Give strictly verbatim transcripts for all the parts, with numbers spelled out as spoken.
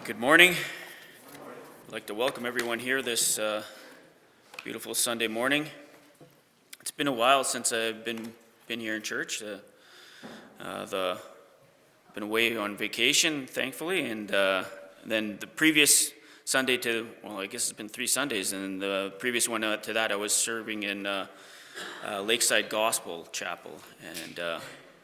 Good morning. I'd like to welcome everyone here this uh, beautiful Sunday morning. It's been a while since I've been been here in church. Uh, uh, the been away on vacation, thankfully, and uh, then the previous Sunday to well, I guess it's been three Sundays, and the previous one uh, to that, I was serving in uh, uh, Lakeside Gospel Chapel, and uh,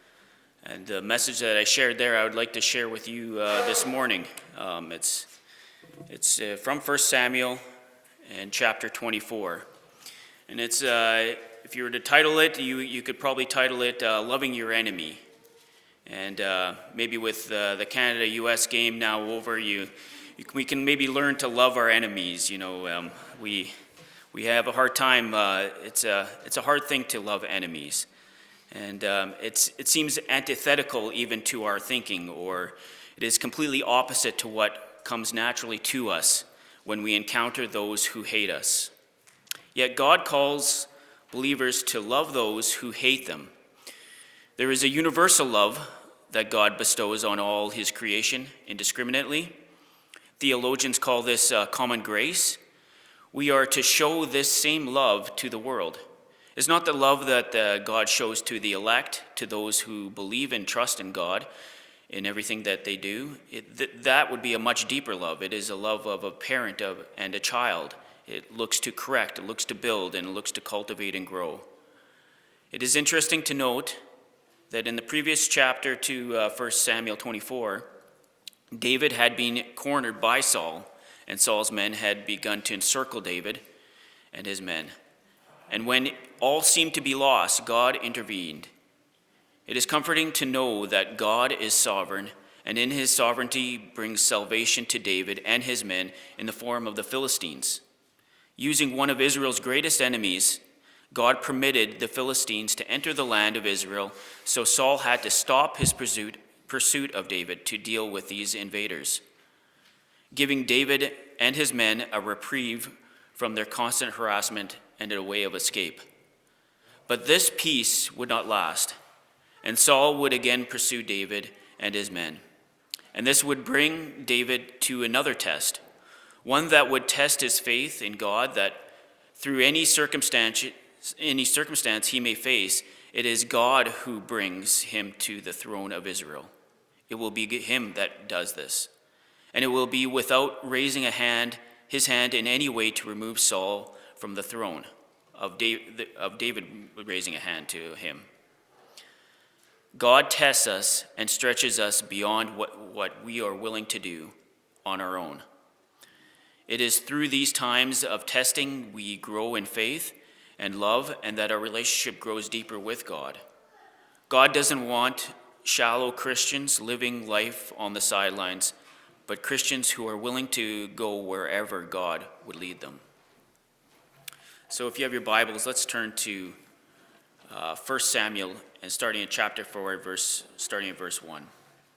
and the message that I shared there, I would like to share with you uh, this morning. Um, it's it's uh, from First Samuel and chapter twenty-four. And it's, uh, if you were to title it, you, you could probably title it uh, Loving Your Enemy. And uh, maybe with uh, the Canada U S game now over, you, you we can maybe learn to love our enemies. You know, um, we we have a hard time, uh, it's, a, it's a hard thing to love enemies. And um, it's it seems antithetical even to our thinking, or it is completely opposite to what comes naturally to us when we encounter those who hate us. Yet God calls believers to love those who hate them. There is a universal love that God bestows on all his creation indiscriminately. Theologians call this uh, common grace. We are to show this same love to the world. It's not the love that uh, God shows to the elect, to those who believe and trust in God in everything that they do. It, th- that would be a much deeper love. It is a love of a parent of, and a child. It looks to correct, it looks to build, and it looks to cultivate and grow. It is interesting to note that in the previous chapter to uh, First Samuel twenty-four, David had been cornered by Saul, and Saul's men had begun to encircle David and his men. And when all seemed to be lost, God intervened. It is comforting to know that God is sovereign, and in his sovereignty brings salvation to David and his men in the form of the Philistines. Using one of Israel's greatest enemies, God permitted the Philistines to enter the land of Israel, so Saul had to stop his pursuit, pursuit of David to deal with these invaders, giving David and his men a reprieve from their constant harassment and a way of escape. But this peace would not last, and Saul would again pursue David and his men. And this would bring David to another test, one that would test his faith in God, that through any circumstance, any circumstance he may face, it is God who brings him to the throne of Israel. It will be him that does this. And it will be without raising a hand, his hand in any way to remove Saul from the throne, of David, of David raising a hand to him. God tests us and stretches us beyond what, what we are willing to do on our own. It is through these times of testing we grow in faith and love, and that our relationship grows deeper with God. God doesn't want shallow Christians living life on the sidelines, but Christians who are willing to go wherever God would lead them. So if you have your Bibles, let's turn to uh, First Samuel, and starting in chapter four, verse, starting at verse one.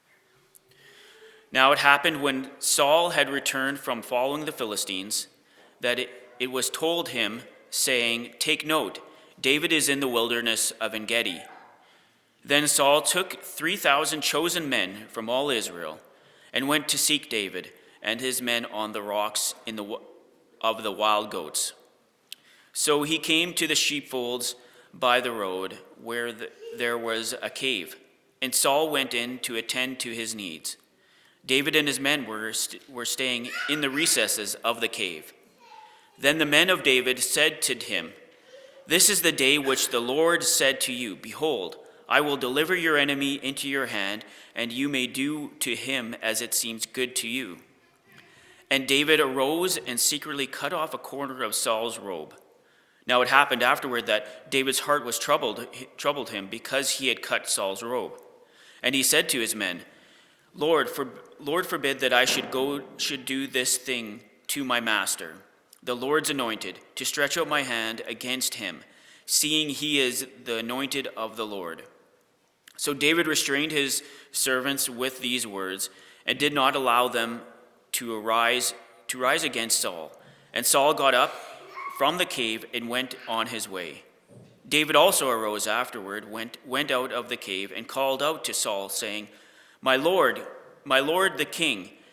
Now it happened when Saul had returned from following the Philistines, that it, it was told him, saying, "Take note, David is in the wilderness of En-gedi." Then Saul took three thousand chosen men from all Israel, and went to seek David and his men on the rocks in the of the wild goats. So he came to the sheepfolds by the road, where the, there was a cave, and Saul went in to attend to his needs. David and his men were, st- were staying in the recesses of the cave. Then the men of David said to him, "This is the day which the Lord said to you, Behold, I will deliver your enemy into your hand, and you may do to him as it seems good to you." And David arose and secretly cut off a corner of Saul's robe. Now it happened afterward that David's heart was troubled, troubled him because he had cut Saul's robe. And he said to his men, Lord, for, Lord forbid that I should go should do this thing to my master, the Lord's anointed, to stretch out my hand against him, seeing he is the anointed of the Lord. So David restrained his servants with these words, and did not allow them to arise to rise against Saul. And Saul got up from the cave and went on his way. David also arose afterward, went, went out of the cave, and called out to Saul, saying, My Lord, my Lord the king.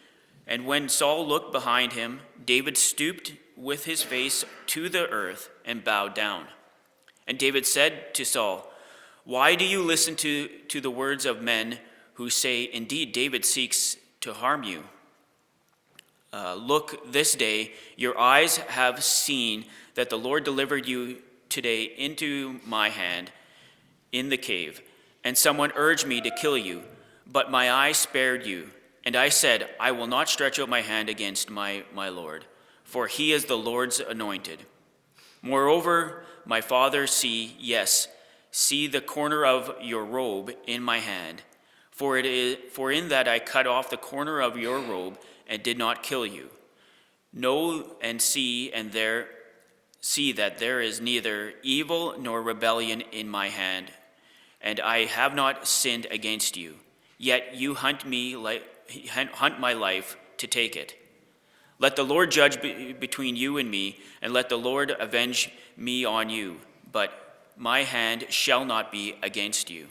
And when Saul looked behind him, David stooped with his face to the earth and bowed down. And David said to Saul, "Why do you listen to, to the words of men who say, 'Indeed, David seeks to harm you'? Uh, look, this day your eyes have seen that the Lord delivered you today into my hand in the cave, and someone urged me to kill you, but my eye spared you. And I said, I will not stretch out my hand against my, my Lord, for he is the Lord's anointed. Moreover, my father, see, yes, see the corner of your robe in my hand, for it is for in that I cut off the corner of your robe and did not kill you. Know and see and there see that there is neither evil nor rebellion in my hand, and I have not sinned against you. Yet you hunt me like hunt my life to take it. Let the Lord judge be- between you and me, and let the Lord avenge me on you, but my hand shall not be against you.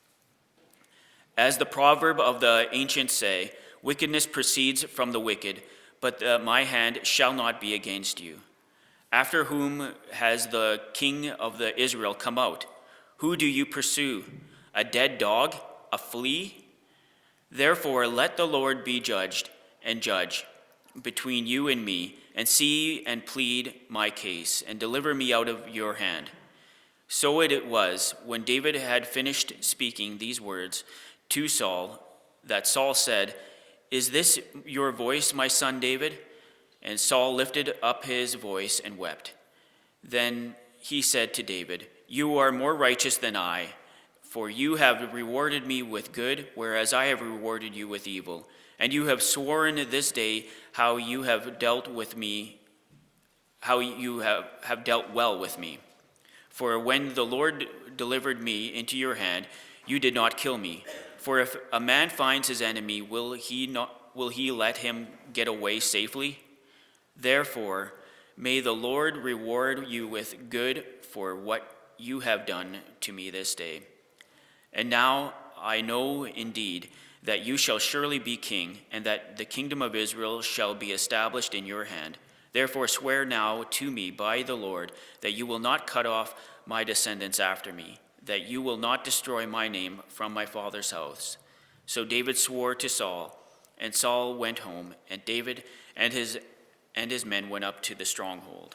As the proverb of the ancients say, wickedness proceeds from the wicked, but uh, my hand shall not be against you. After whom has the king of the Israel come out? Who do you pursue? A dead dog? A flea? Therefore let the Lord be judged and judge between you and me, and see and plead my case, and deliver me out of your hand." So it was, when David had finished speaking these words to Saul, that Saul said, "Is this your voice, my son David?" And Saul lifted up his voice and wept. Then he said to David, "You are more righteous than I, for you have rewarded me with good, whereas I have rewarded you with evil. And you have sworn this day how you have dealt with me, how you have, have dealt well with me. For when the Lord delivered me into your hand, you did not kill me. For if a man finds his enemy, will he not will he let him get away safely? Therefore, may the Lord reward you with good for what you have done to me this day. And now I know indeed that you shall surely be king, and that the kingdom of Israel shall be established in your hand. Therefore swear now to me by the Lord that you will not cut off my descendants after me, that you will not destroy my name from my father's house." So David swore to Saul, and Saul went home, and David and his and his men went up to the stronghold.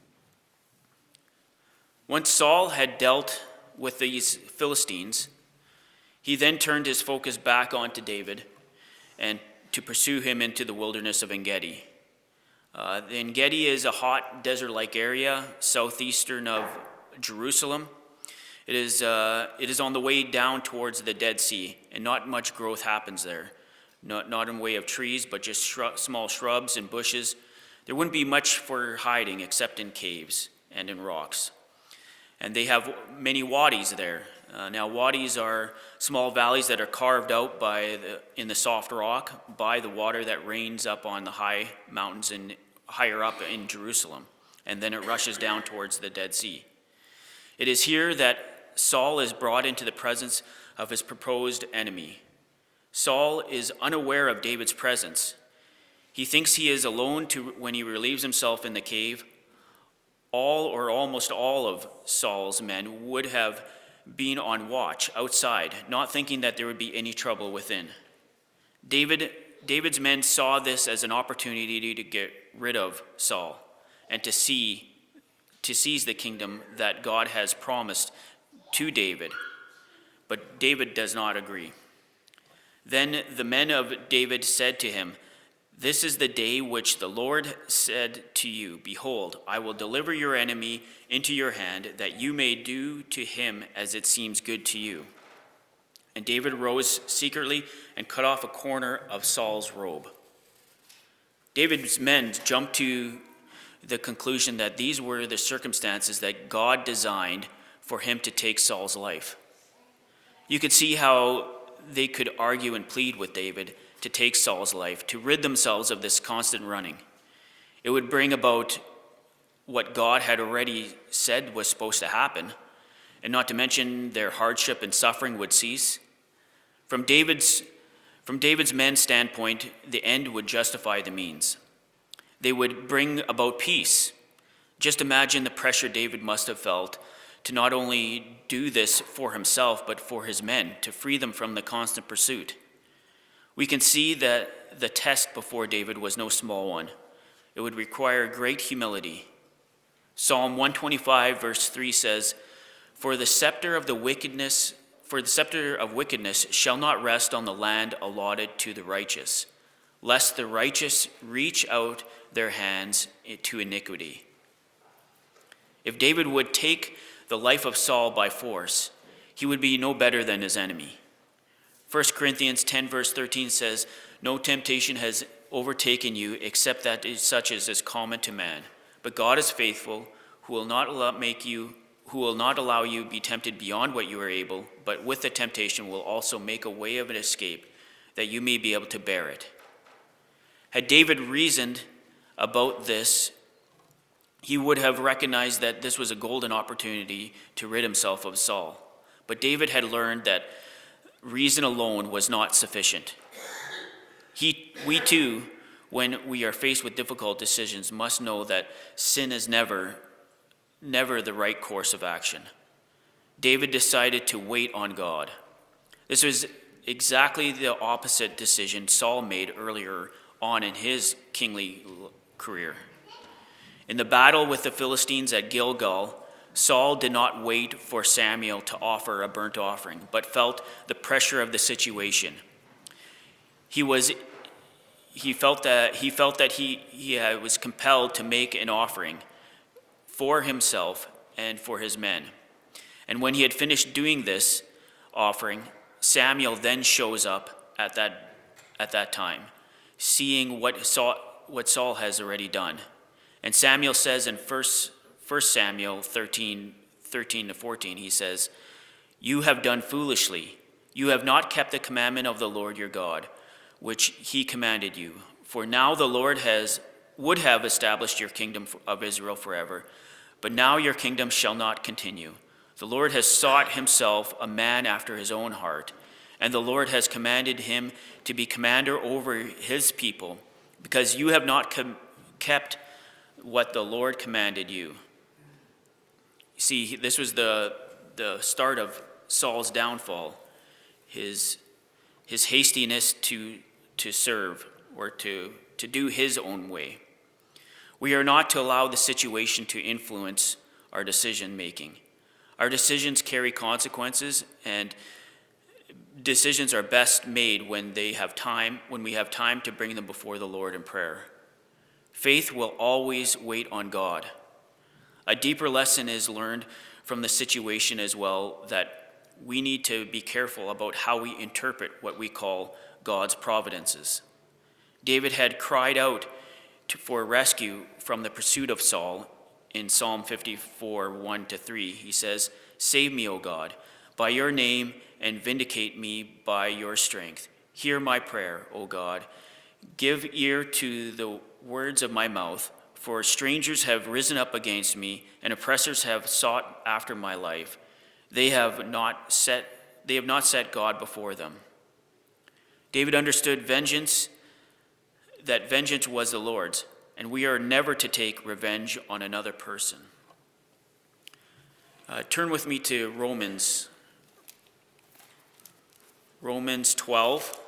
Once Saul had dealt with these Philistines, he then turned his focus back onto David and to pursue him into the wilderness of En-Gedi. Uh, En-Gedi is a hot desert-like area southeastern of Jerusalem. It is, uh, it is on the way down towards the Dead Sea, and not much growth happens there. Not, not in the way of trees, but just shrub, small shrubs and bushes. There wouldn't be much for hiding except in caves and in rocks. And they have many wadis there. Uh, now, wadis are small valleys that are carved out by the, in the soft rock by the water that rains up on the high mountains and higher up in Jerusalem, and then it rushes down towards the Dead Sea. It is here that Saul is brought into the presence of his proposed enemy. Saul is unaware of David's presence. He thinks he is alone to, when he relieves himself in the cave. All or almost all of Saul's men would have been on watch outside, not thinking that there would be any trouble within. David, David's men saw this as an opportunity to get rid of Saul and to see, to seize the kingdom that God has promised to David. But David does not agree. Then the men of David said to him, "This is the day which the Lord said to you, Behold, I will deliver your enemy into your hand, that you may do to him as it seems good to you." And David rose secretly and cut off a corner of Saul's robe. David's men jumped to the conclusion that these were the circumstances that God designed for him to take Saul's life. You could see how they could argue and plead with David to take Saul's life, to rid themselves of this constant running. It would bring about what God had already said was supposed to happen, and not to mention their hardship and suffering would cease. From David's, From David's men's standpoint, the end would justify the means. They would bring about peace. Just imagine the pressure David must have felt to not only do this for himself, but for his men, to free them from the constant pursuit. We can see that the test before David was no small one. It would require great humility. Psalm one twenty-five verse three says, For the scepter of the wickedness, for the scepter of wickedness shall not rest on the land allotted to the righteous, lest the righteous reach out their hands to iniquity. If David would take the life of Saul by force, he would be no better than his enemy. First Corinthians ten verse thirteen says, No temptation has overtaken you except that is such as is common to man. But God is faithful, who will not allow, make you, who will not allow you be tempted beyond what you are able, but with the temptation will also make a way of an escape, that you may be able to bear it. Had David reasoned about this, he would have recognized that this was a golden opportunity to rid himself of Saul. But David had learned that reason alone was not sufficient. He, we too, when we are faced with difficult decisions, must know that sin is never, never the right course of action. David decided to wait on God. This was exactly the opposite decision Saul made earlier on in his kingly career. In the battle with the Philistines at Gilgal, Saul did not wait for Samuel to offer a burnt offering, but felt the pressure of the situation. He was he felt that he felt that he, he was compelled to make an offering for himself and for his men. And when he had finished doing this offering, Samuel then shows up at that at that time, seeing what Saul, what Saul has already done. And Samuel says in First Samuel thirteen, thirteen to fourteen, he says, You have done foolishly. You have not kept the commandment of the Lord your God, which he commanded you. For now the Lord has would have established your kingdom of Israel forever, but now your kingdom shall not continue. The Lord has sought himself a man after his own heart, and the Lord has commanded him to be commander over his people, because you have not com- kept what the Lord commanded you. You see, this was the, the start of Saul's downfall, his, his hastiness to, to serve or to, to do his own way. We are not to allow the situation to influence our decision making. Our decisions carry consequences, and decisions are best made when they have time, when we have time to bring them before the Lord in prayer. Faith will always wait on God. A deeper lesson is learned from the situation as well, that we need to be careful about how we interpret what we call God's providences. David had cried out to, for rescue from the pursuit of Saul in Psalm fifty-four, one to three. He says, Save me, O God, by your name, and vindicate me by your strength. Hear my prayer, O God. Give ear to the words of my mouth, for strangers have risen up against me, and oppressors have sought after my life. They have not set they have not set God before them. David understood vengeance, that vengeance was the Lord's, and we are never to take revenge on another person. Uh, turn with me to Romans, Romans twelve,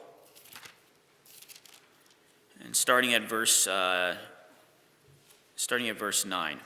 and starting at verse uh, starting at verse nine.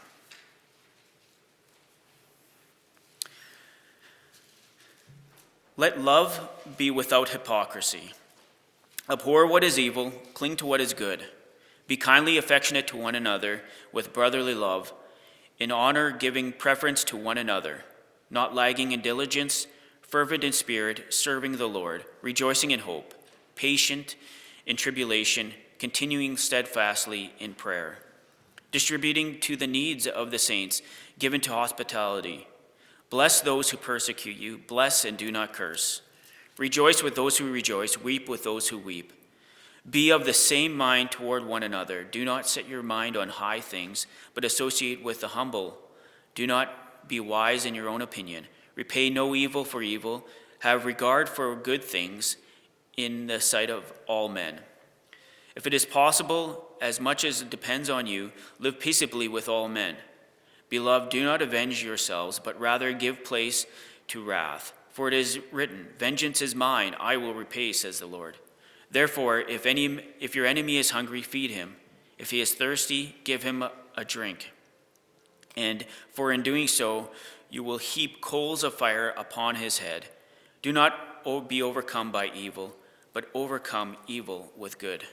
Let love be without hypocrisy. Abhor what is evil, cling to what is good. Be kindly affectionate to one another with brotherly love, in honor giving preference to one another, not lagging in diligence, fervent in spirit, serving the Lord, rejoicing in hope, patient in tribulation, continuing steadfastly in prayer, distributing to the needs of the saints, given to hospitality. Bless those who persecute you, bless and do not curse. Rejoice with those who rejoice, weep with those who weep. Be of the same mind toward one another. Do not set your mind on high things, but associate with the humble. Do not be wise in your own opinion. Repay no evil for evil. Have regard for good things. in the sight of all men. If it is possible, as much as it depends on you, live peaceably with all men. Beloved, do not avenge yourselves, but rather give place to wrath. For it is written, vengeance is mine, I will repay, says the Lord. Therefore, if any, if your enemy is hungry, feed him. If he is thirsty, give him a, a drink. And for in doing so, you will heap coals of fire upon his head. Do not be overcome by evil, but overcome evil with good.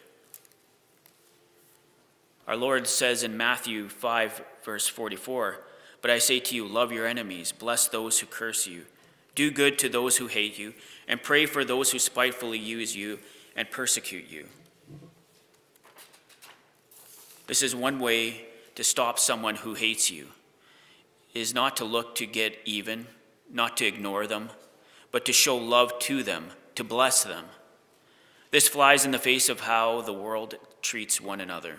Our Lord says in Matthew five, verse forty-four, but I say to you, love your enemies, bless those who curse you, do good to those who hate you, and pray for those who spitefully use you and persecute you. This is one way to stop someone who hates you, is not to look to get even, not to ignore them, but to show love to them, to bless them. This flies in the face of how the world treats one another.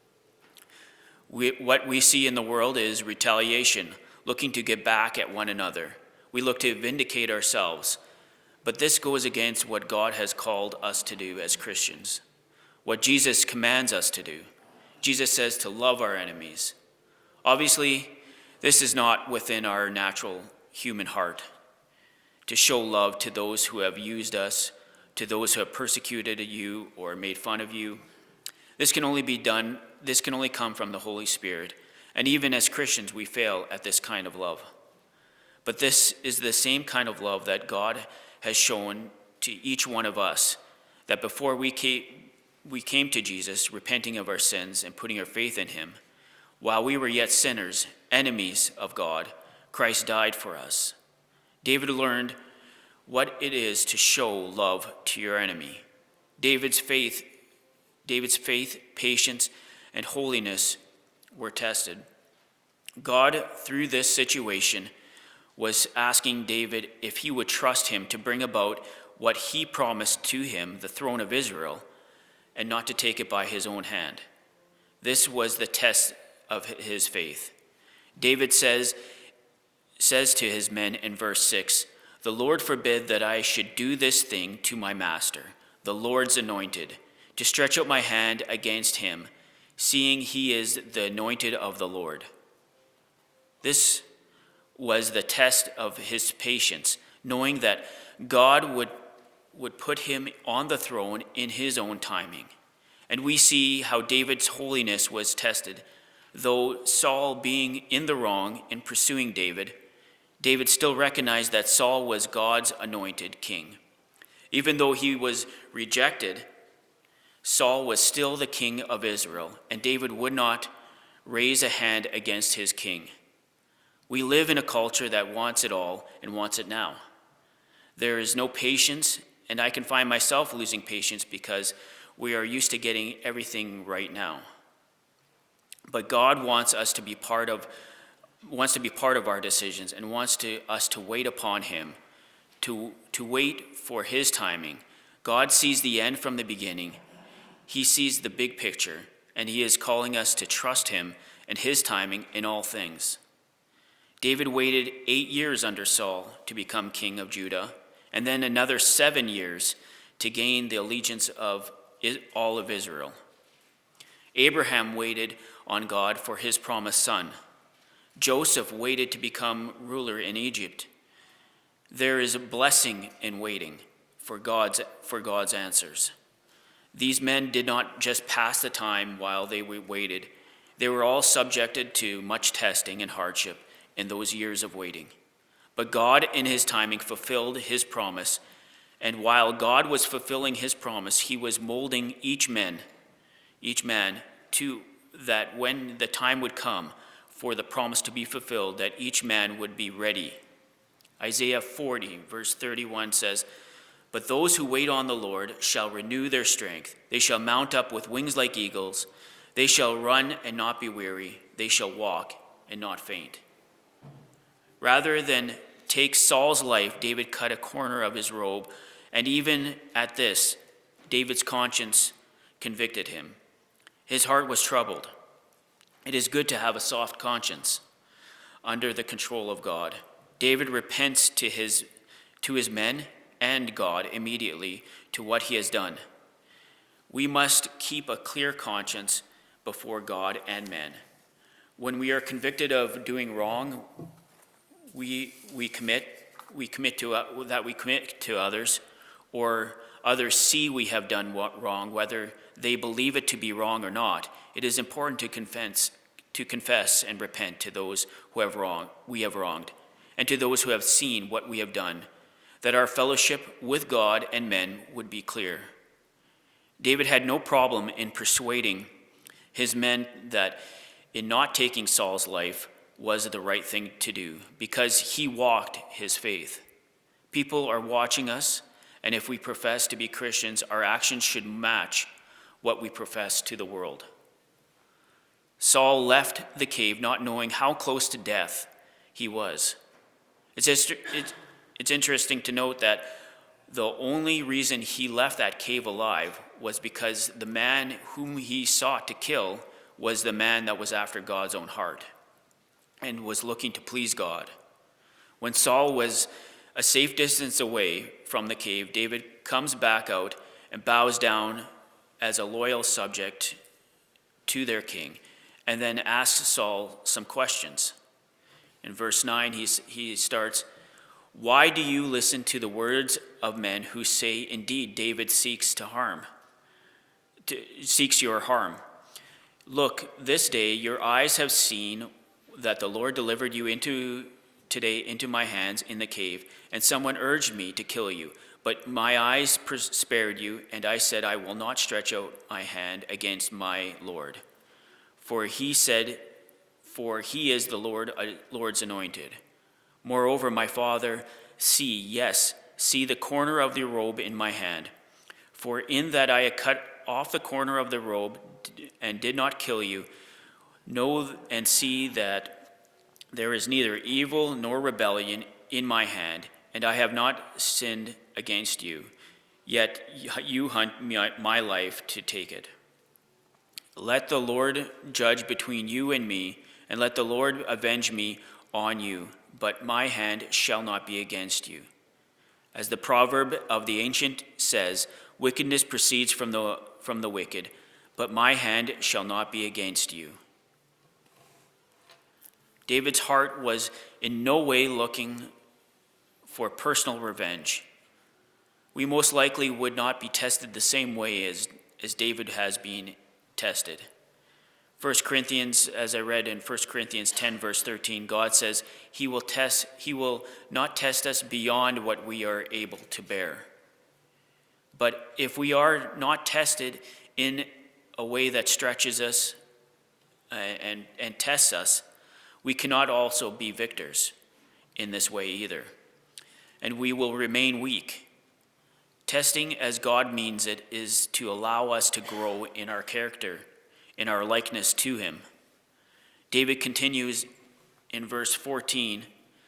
We, what we see in the world is retaliation, looking to get back at one another. We look to vindicate ourselves. But this goes against what God has called us to do as Christians, what Jesus commands us to do. Jesus says to love our enemies. Obviously, this is not within our natural human heart, to show love to those who have used us, to those who have persecuted you or made fun of you. This can only be done, this can only come from the Holy Spirit. And even as Christians, we fail at this kind of love. But this is the same kind of love that God has shown to each one of us, that before we came, we came to Jesus, repenting of our sins and putting our faith in him, while we were yet sinners, enemies of God, Christ died for us. David learned what it is to show love to your enemy. David's faith, David's faith, patience, and holiness were tested. God, through this situation, was asking David if he would trust him to bring about what he promised to him, the throne of Israel, and not to take it by his own hand. This was the test of his faith. David says, says to his men in verse six, the Lord forbid that I should do this thing to my master, the Lord's anointed, to stretch out my hand against him, seeing he is the anointed of the Lord. This was the test of his patience, knowing that God would, would put him on the throne in his own timing. And we see how David's holiness was tested. Though Saul being in the wrong in pursuing David, David still recognized that Saul was God's anointed king. Even though he was rejected, Saul was still the king of Israel, and David would not raise a hand against his king. We live in a culture that wants it all and wants it now. There is no patience, and I can find myself losing patience because we are used to getting everything right now. But God wants us to be part of wants to be part of our decisions and wants to us to wait upon him, to, to wait for his timing. God sees the end from the beginning. He sees the big picture, and he is calling us to trust him and his timing in all things. David waited eight years under Saul to become king of Judah, and then another seven years to gain the allegiance of all of Israel. Abraham waited on God for his promised son. Joseph waited to become ruler in Egypt. There is a blessing in waiting for God's, for God's answers. These men did not just pass the time while they waited. They were all subjected to much testing and hardship in those years of waiting. But God, in his timing, fulfilled his promise. And while God was fulfilling his promise, he was molding each man, each man to that when the time would come for the promise to be fulfilled, that each man would be ready. Isaiah forty, verse thirty-one says, but those who wait on the Lord shall renew their strength. They shall mount up with wings like eagles. They shall run and not be weary. They shall walk and not faint. Rather than take Saul's life, David cut a corner of his robe, and even at this, David's conscience convicted him. His heart was troubled. It is good to have a soft conscience under the control of God. David repents to his, to his men and God immediately to what he has done. We must keep a clear conscience before God and men. When we are convicted of doing wrong, we we commit we commit to uh, that we commit to others, or others see we have done what wrong, whether they believe it to be wrong or not. It is important to confess to confess and repent to those who have wronged we have wronged, and to those who have seen what we have done, that our fellowship with God and men would be clear. David had no problem in persuading his men that in not taking Saul's life was the right thing to do, because he walked his faith. People are watching us, and if we profess to be Christians, our actions should match what we profess to the world. Saul left the cave not knowing how close to death he was. It's, it's, it's interesting to note that the only reason he left that cave alive was because the man whom he sought to kill was the man that was after God's own heart and was looking to please God. When Saul was a safe distance away from the cave, David comes back out and bows down as a loyal subject to their king, and then asks Saul some questions. In verse nine, he, he starts, "Why do you listen to the words of men who say, indeed, David seeks to harm, to, seeks your harm? Look, this day your eyes have seen that the Lord delivered you into today into my hands in the cave, and someone urged me to kill you. But my eyes spared you, and I said, I will not stretch out my hand against my Lord. For he said, for he is the Lord, uh, Lord's anointed. Moreover, my father, see, yes, see the corner of the robe in my hand. For in that I had cut off the corner of the robe and did not kill you, know and see that there is neither evil nor rebellion in my hand, and I have not sinned against you, yet you hunt my life to take it. Let the Lord judge between you and me, and let the Lord avenge me on you, but my hand shall not be against you. As the proverb of the ancient says, wickedness proceeds from the, from the wicked, but my hand shall not be against you." David's heart was in no way looking for personal revenge. We most likely would not be tested the same way as, as David has been tested. First Corinthians, as I read in First Corinthians ten, verse thirteen, God says he will test, he will not test us beyond what we are able to bear. But if we are not tested in a way that stretches us uh, and, and tests us, we cannot also be victors in this way either. And we will remain weak. Testing, as God means it, is to allow us to grow in our character, in our likeness to him. David continues in verse fourteen,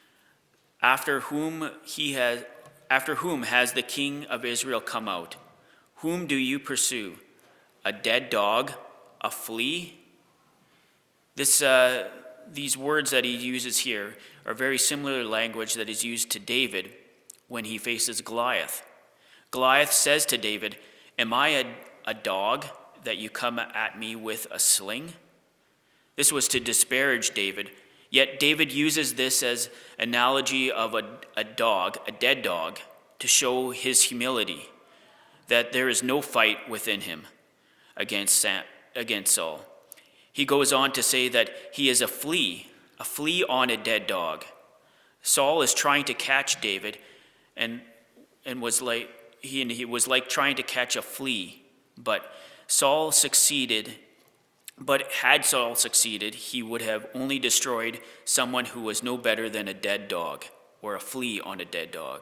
after whom he has after whom has the king of Israel come out? Whom do you pursue? A dead dog, a flea? This uh, these words that he uses here are very similar language that is used to David when he faces Goliath. Goliath says to David, "Am I a, a dog that you come at me with a sling?" This was to disparage David, yet David uses this as analogy of a, a dog, a dead dog, to show his humility, that there is no fight within him against, Sam, against Saul. He goes on to say that he is a flea, a flea on a dead dog. Saul is trying to catch David, and and was like he and he was like trying to catch a flea, but Saul succeeded. But had Saul succeeded, he would have only destroyed someone who was no better than a dead dog or a flea on a dead dog.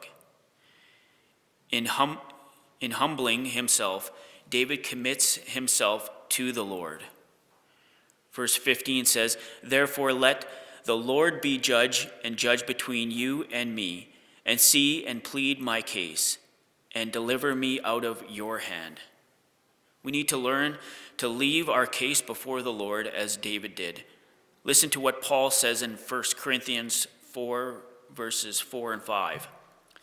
In hum, in humbling himself, David commits himself to the Lord. Verse fifteen says, "Therefore let the Lord be judge and judge between you and me, and see and plead my case, and deliver me out of your hand." We need to learn to leave our case before the Lord as David did. Listen to what Paul says in First Corinthians four, verses four and five.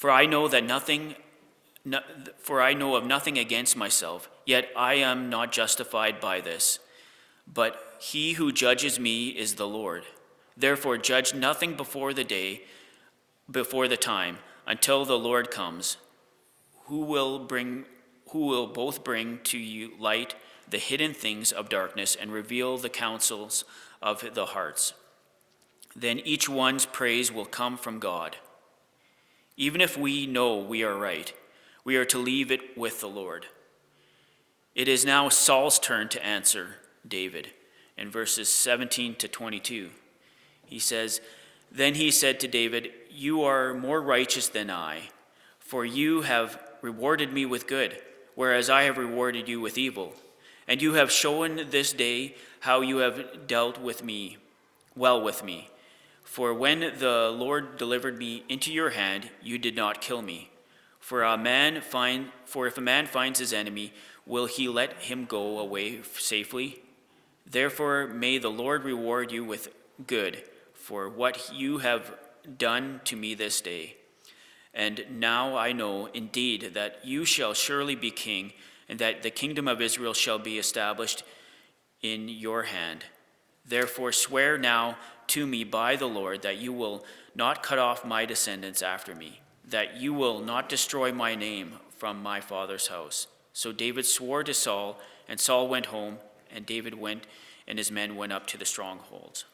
For I know that nothing, no, for I know of nothing against myself, yet I am not justified by this. But he who judges me is the Lord. Therefore judge nothing before the day, before the time, until the Lord comes, who will bring, who will both bring to you light the hidden things of darkness and reveal the counsels of the hearts. Then each one's praise will come from God. Even if we know we are right, we are to leave it with the Lord. It is now Saul's turn to answer David. In verses seventeen to twenty-two, he says, Then he said to David, You are more righteous than I, for you have rewarded me with good, whereas I have rewarded you with evil. And you have shown this day how you have dealt with me, well with me. For when the Lord delivered me into your hand, you did not kill me. For a man find, for if a man finds his enemy, will he let him go away safely? Therefore may the Lord reward you with good for what you have done to me this day. And now I know indeed that you shall surely be king, and that the kingdom of Israel shall be established in your hand. Therefore swear now to me by the Lord that you will not cut off my descendants after me, that you will not destroy my name from my father's house. So David swore to Saul, and Saul went home, and David went and his men went up to the strongholds.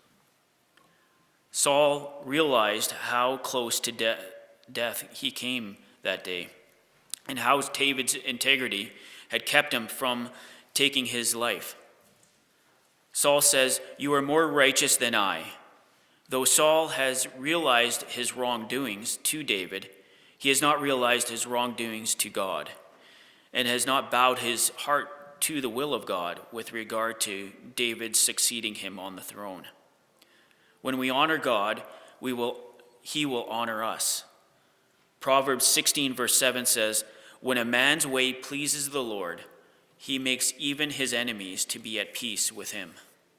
Saul realized how close to de- death he came that day, and how David's integrity had kept him from taking his life. Saul says, You are more righteous than I. Though Saul has realized his wrongdoings to David, he has not realized his wrongdoings to God, and has not bowed his heart to the will of God with regard to David succeeding him on the throne. When we honor God, we will, he will honor us. Proverbs sixteen verse seven says, When a man's way pleases the Lord, he makes even his enemies to be at peace with him.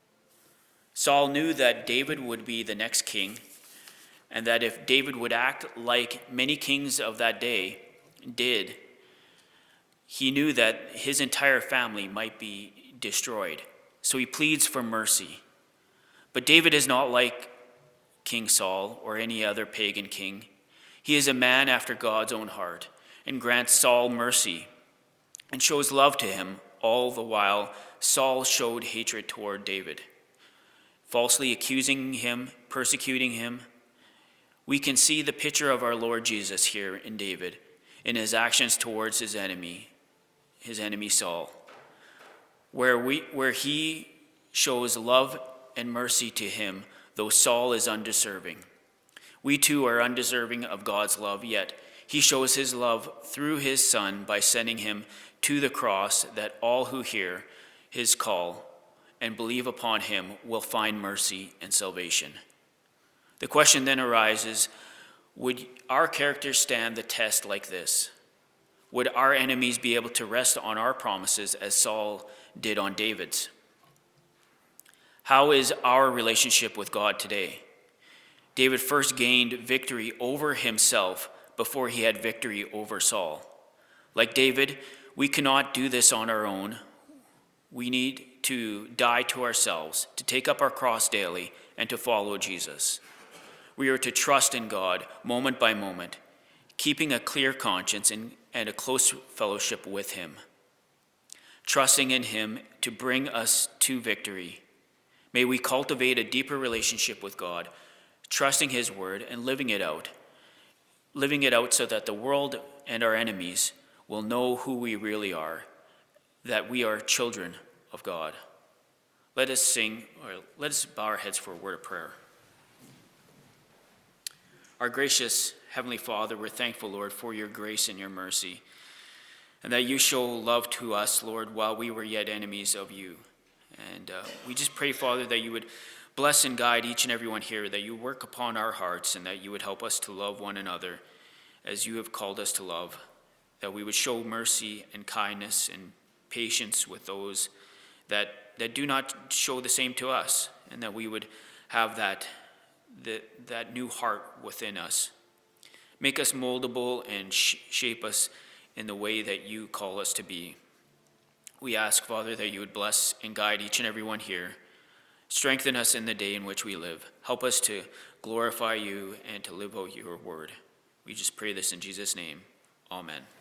Saul knew that David would be the next king, and that if David would act like many kings of that day did, he knew that his entire family might be destroyed. So he pleads for mercy. But David is not like King Saul or any other pagan king. He is a man after God's own heart, and grants Saul mercy and shows love to him, all the while Saul showed hatred toward David, falsely accusing him, persecuting him. We can see the picture of our Lord Jesus here in David, in his actions towards his enemy, his enemy Saul, where we where he shows love and mercy to him, though Saul is undeserving. We too are undeserving of God's love, yet he shows his love through his Son by sending him to the cross, that all who hear his call and believe upon him will find mercy and salvation. The question then arises, would our character stand the test like this? Would our enemies be able to rest on our promises as Saul did on David's? How is our relationship with God today? David first gained victory over himself before he had victory over Saul. Like David, we cannot do this on our own. We need to die to ourselves, to take up our cross daily, and to follow Jesus. We are to trust in God moment by moment, keeping a clear conscience and, and a close fellowship with him, trusting in him to bring us to victory. May we cultivate a deeper relationship with God, trusting his word and living it out, living it out so that the world and our enemies will know who we really are, that we are children of God. Let us sing, or let us bow our heads for a word of prayer. Our gracious Heavenly Father, we're thankful, Lord, for your grace and your mercy, and that you show love to us, Lord, while we were yet enemies of you. And uh, we just pray, Father, that you would bless and guide each and every one here, that you work upon our hearts, and that you would help us to love one another as you have called us to love, that we would show mercy and kindness and patience with those that, that do not show the same to us, and that we would have that, that, that new heart within us. Make us moldable and sh- shape us in the way that you call us to be. We ask, Father, that you would bless and guide each and every one here. Strengthen us in the day in which we live. Help us to glorify you and to live out your word. We just pray this in Jesus' name. Amen.